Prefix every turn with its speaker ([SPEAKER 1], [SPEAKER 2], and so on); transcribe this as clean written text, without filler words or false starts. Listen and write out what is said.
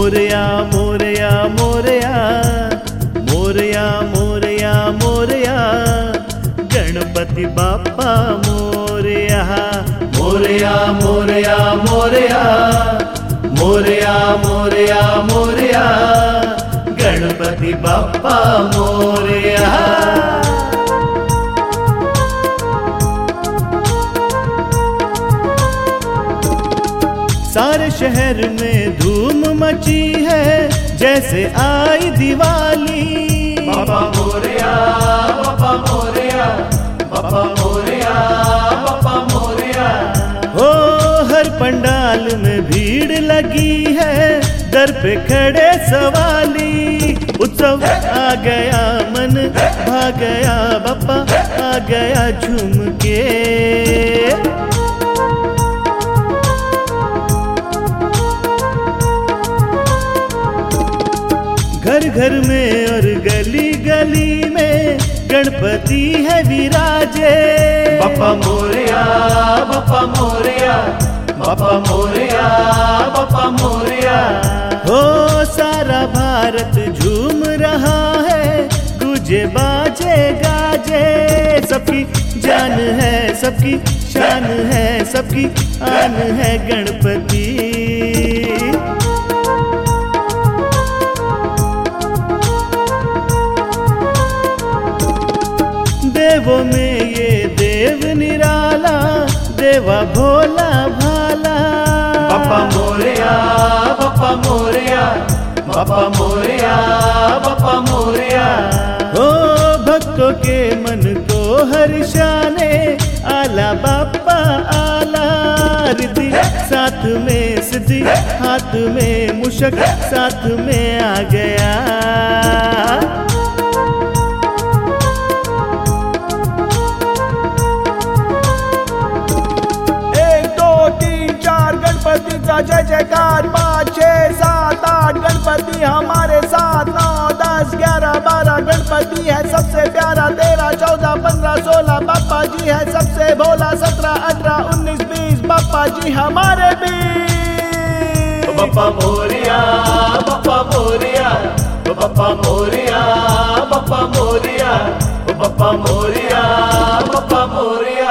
[SPEAKER 1] मोरया मोरया मोरया मोरया मोरया मोरया गणपति बाप्पा मोरया। मोरया मोरया मोरया मोरया मोरया मोरया गणपति बाप्पा मोरया। सारे शहर में धूम मची है जैसे आई दिवाली।
[SPEAKER 2] बाप्पा मोरया बाप्पा मोरया बाप्पा मोरया बाप्पा मोरया।
[SPEAKER 1] हो हर पंडाल में भीड़ लगी है, दर पे खड़े सवाली। उत्सव आ गया मन भा गया, बाप्पा आ गया झूम के। घर घर में और गली गली में गणपति है विराजे।
[SPEAKER 2] बाप्पा मोरया बाप्पा मोरया बाप्पा मोरया बाप्पा मोरया।
[SPEAKER 1] हो सारा भारत झूम रहा है, गुजे बाजे गाजे। सबकी जान है सबकी शान है, सबकी आन है गणपति। देवों में ये देव निराला, देवा भोला भाला।
[SPEAKER 2] बाप्पा मोरया बाप्पा मोरया बाप्पा मोरया बाप्पा मोरया।
[SPEAKER 1] हो भक्तों के मन को हर्षाने, आला बाप्पा आला। रिद्धि साथ में सिद्धि, हाथ में मुशक साथ में आ गया।
[SPEAKER 3] 1 2 3 4 गणपति का जय जयकार। 5 6 7 8 गणपति हमारे साथ। 9 10 11 12 गणपति है सबसे प्यारा। 13 14 15 16 बाप्पा जी है सबसे भोला। 17 18 19 20 बाप्पा जी हमारे बीच।
[SPEAKER 2] बाप्पा मोरया बाप्पा मोरया बाप्पा मोरया बाप्पा मोरया बाप्पा मोरया बाप्पा मोरया।